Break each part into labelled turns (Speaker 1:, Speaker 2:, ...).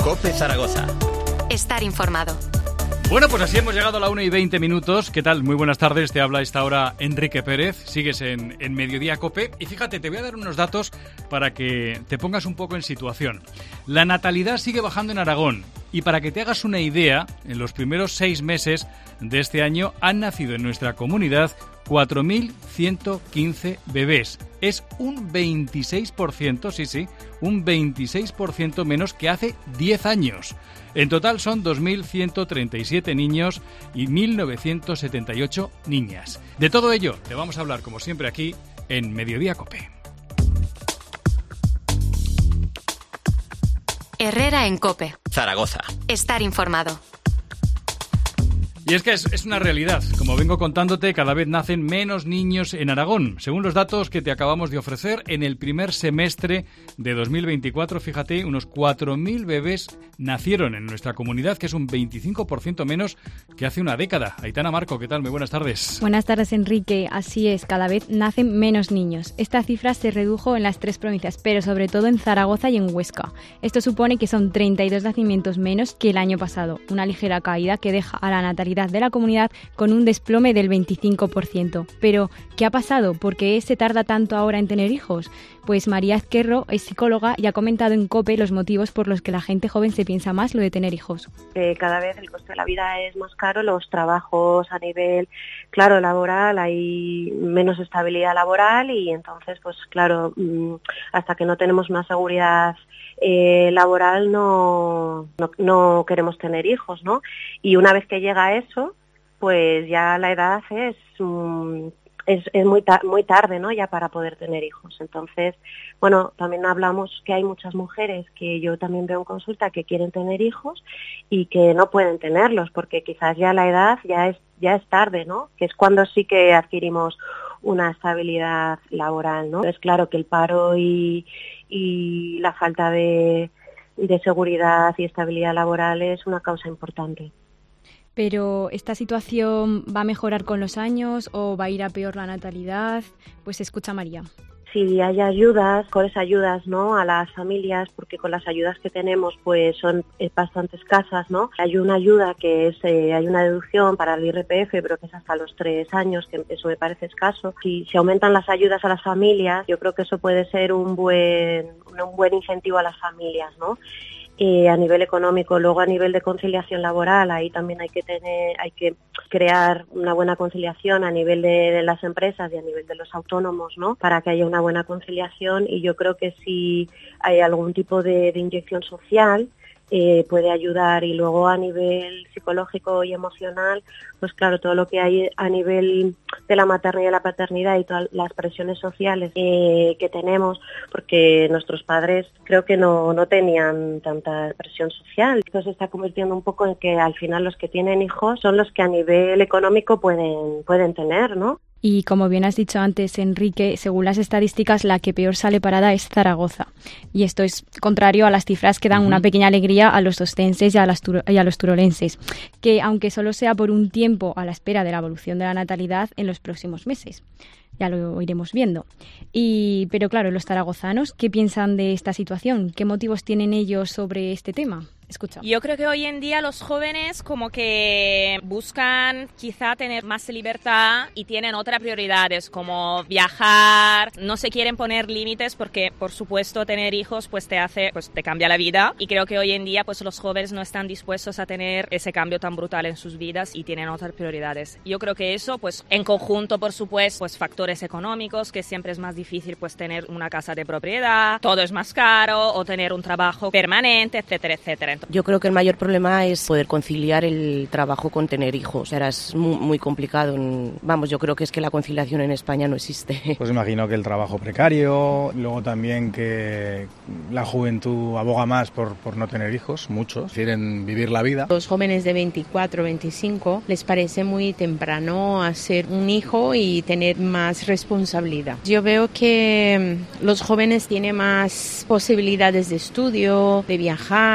Speaker 1: COPE Zaragoza.
Speaker 2: Estar informado.
Speaker 3: Bueno, pues así hemos llegado a la 1:20. ¿Qué tal? Muy buenas tardes. Te habla a esta hora Enrique Pérez. Sigues en Mediodía COPE. Y fíjate, te voy a dar unos datos para que te pongas un poco en situación. La natalidad sigue bajando en Aragón. Y para que te hagas una idea, en los primeros 6 meses de este año han nacido en nuestra comunidad 4.115 bebés. Es un 26%, sí, un 26% menos que hace 10 años. En total son 2.137 niños y 1.978 niñas. De todo ello te vamos a hablar, como siempre, aquí en Mediodía COPE.
Speaker 2: Herrera en COPE.
Speaker 1: Zaragoza.
Speaker 2: Estar informado.
Speaker 3: Y es que es una realidad. Como vengo contándote, cada vez nacen menos niños en Aragón. Según los datos que te acabamos de ofrecer, en el primer semestre de 2024, fíjate, unos 4.000 bebés nacieron en nuestra comunidad, que es un 25% menos que hace una década. Aitana Marco, ¿qué tal? Muy buenas tardes.
Speaker 4: Buenas tardes, Enrique. Así es, cada vez nacen menos niños. Esta cifra se redujo en las 3 provincias, pero sobre todo en Zaragoza y en Huesca. Esto supone que son 32 nacimientos menos que el año pasado, una ligera caída que deja a la natalidad de la comunidad con un desplome del 25%. Pero, ¿qué ha pasado? ¿Por qué se tarda tanto ahora en tener hijos? Pues María Ezquerro es psicóloga y ha comentado en COPE los motivos por los que la gente joven se piensa más lo de tener hijos.
Speaker 5: Cada vez el coste de la vida es más caro, los trabajos a nivel, claro, laboral, hay menos estabilidad laboral y entonces, pues claro, hasta que no tenemos una seguridad laboral no queremos tener hijos, ¿no? Y una vez que llega eso, pues ya la edad es muy tarde, ¿no? Ya para poder tener hijos. Entonces, bueno, también hablamos que hay muchas mujeres que yo también veo en consulta que quieren tener hijos y que no pueden tenerlos porque quizás ya la edad ya es tarde, ¿no? Que es cuando sí que adquirimos una estabilidad laboral, ¿no? Es claro que el paro y la falta de seguridad y estabilidad laboral es una causa importante.
Speaker 4: Pero ¿esta situación va a mejorar con los años o va a ir a peor la natalidad? Pues escucha María.
Speaker 5: Si hay ayudas, mejores ayudas, ¿no? A las familias, porque con las ayudas que tenemos pues son bastante escasas, ¿no? Hay una ayuda que es, hay una deducción para el IRPF, pero que es hasta los 3 años, que eso me parece escaso. Si se aumentan las ayudas a las familias, yo creo que eso puede ser un buen incentivo a las familias, ¿no? A nivel económico, luego a nivel de conciliación laboral, ahí también hay que crear una buena conciliación a nivel de las empresas y a nivel de los autónomos, ¿no? Para que haya una buena conciliación y yo creo que si hay algún tipo de inyección social puede ayudar y luego a nivel psicológico y emocional, pues claro, todo lo que hay a nivel de la maternidad y la paternidad y todas las presiones sociales que tenemos, porque nuestros padres creo que no tenían tanta presión social. Esto se está convirtiendo un poco en que al final los que tienen hijos son los que a nivel económico pueden tener, ¿no?
Speaker 4: Y como bien has dicho antes, Enrique, según las estadísticas, la que peor sale parada es Zaragoza. Y esto es contrario a las cifras que dan una pequeña alegría a los ostenses y a los turolenses, que aunque solo sea por un tiempo a la espera de la evolución de la natalidad en los próximos meses. Ya lo iremos viendo. Pero claro, los zaragozanos, ¿qué piensan de esta situación? ¿Qué motivos tienen ellos sobre este tema? Escucha.
Speaker 6: Yo creo que hoy en día los jóvenes como que buscan quizá tener más libertad y tienen otras prioridades como viajar, no se quieren poner límites porque por supuesto tener hijos pues te cambia la vida y creo que hoy en día pues los jóvenes no están dispuestos a tener ese cambio tan brutal en sus vidas y tienen otras prioridades. Yo creo que eso pues en conjunto por supuesto pues factores económicos, que siempre es más difícil pues tener una casa de propiedad, todo es más caro o tener un trabajo permanente, etcétera, etcétera.
Speaker 7: Yo creo que el mayor problema es poder conciliar el trabajo con tener hijos. Ahora es muy complicado. Yo creo que es que la conciliación en España no existe.
Speaker 8: Pues imagino que el trabajo precario, luego también que la juventud aboga más por no tener hijos, muchos quieren vivir la vida.
Speaker 9: Los jóvenes de 24, 25 les parece muy temprano hacer un hijo y tener más responsabilidad. Yo veo que los jóvenes tienen más posibilidades de estudio, de viajar, entonces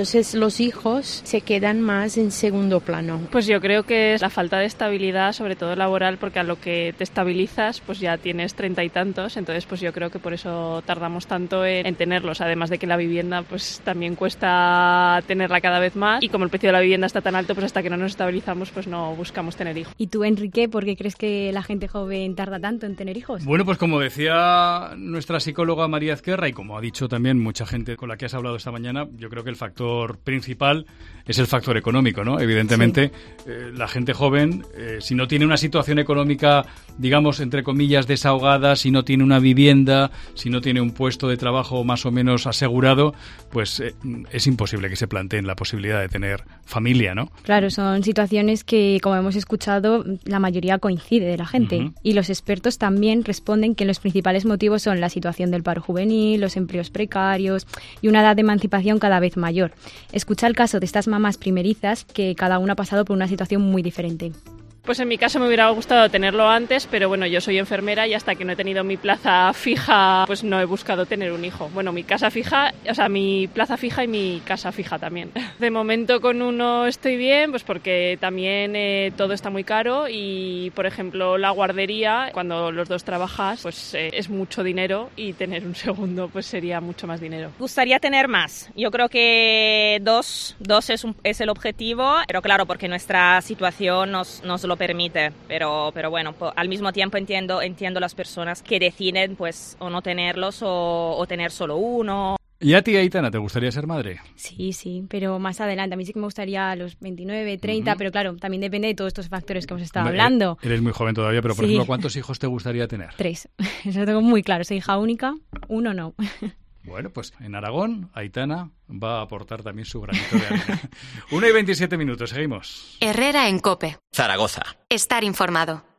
Speaker 9: entonces los hijos se quedan más en segundo plano.
Speaker 1: Pues yo creo que es la falta de estabilidad, sobre todo laboral, porque a lo que te estabilizas pues ya tienes 30 y tantos, entonces pues yo creo que por eso tardamos tanto en tenerlos, además de que la vivienda pues también cuesta tenerla cada vez más, y como el precio de la vivienda está tan alto, pues hasta que no nos estabilizamos pues no buscamos tener hijos.
Speaker 4: ¿Y tú, Enrique, por qué crees que la gente joven tarda tanto en tener hijos?
Speaker 3: Bueno, pues como decía nuestra psicóloga María Ezquerra, y como ha dicho también mucha gente con la que has hablado esta mañana, yo creo que el factor principal es el factor económico, ¿no? Evidentemente, sí. La gente joven, si no tiene una situación económica, digamos, entre comillas, desahogada, si no tiene una vivienda, si no tiene un puesto de trabajo más o menos asegurado, pues es imposible que se planteen la posibilidad de tener familia, ¿no?
Speaker 4: Claro, son situaciones que, como hemos escuchado, la mayoría coincide de la gente. Uh-huh. Y los expertos también responden que los principales motivos son la situación del paro juvenil, los empleos precarios y una edad de emancipación cada vez mayor. Escucha el caso de estas mamás primerizas que cada una ha pasado por una situación muy diferente.
Speaker 1: Pues en mi caso me hubiera gustado tenerlo antes, pero bueno, yo soy enfermera y hasta que no he tenido mi plaza fija, pues no he buscado tener un hijo. Bueno, mi casa fija, o sea, mi plaza fija y mi casa fija también. De momento con uno estoy bien, pues porque también todo está muy caro y, por ejemplo, la guardería, cuando los dos trabajas, pues es mucho dinero y tener un segundo pues sería mucho más dinero.
Speaker 6: Gustaría tener más. Yo creo que dos es el objetivo, pero claro, porque nuestra situación nos lo permite, pero bueno, al mismo tiempo entiendo las personas que deciden pues o no tenerlos o tener solo uno.
Speaker 3: ¿Y a ti, Aitana, te gustaría ser madre?
Speaker 4: Sí, pero más adelante. A mí sí que me gustaría a los 29, 30, pero claro, también depende de todos estos factores que hemos estado hablando.
Speaker 3: Eres muy joven todavía, pero por ejemplo, ¿cuántos hijos te gustaría tener?
Speaker 4: 3. Eso lo tengo muy claro. Soy hija única, 1 no.
Speaker 3: Bueno, pues en Aragón, Aitana va a aportar también su granito de arena. 1:27, seguimos.
Speaker 2: Herrera en COPE.
Speaker 10: Zaragoza.
Speaker 2: Estar informado.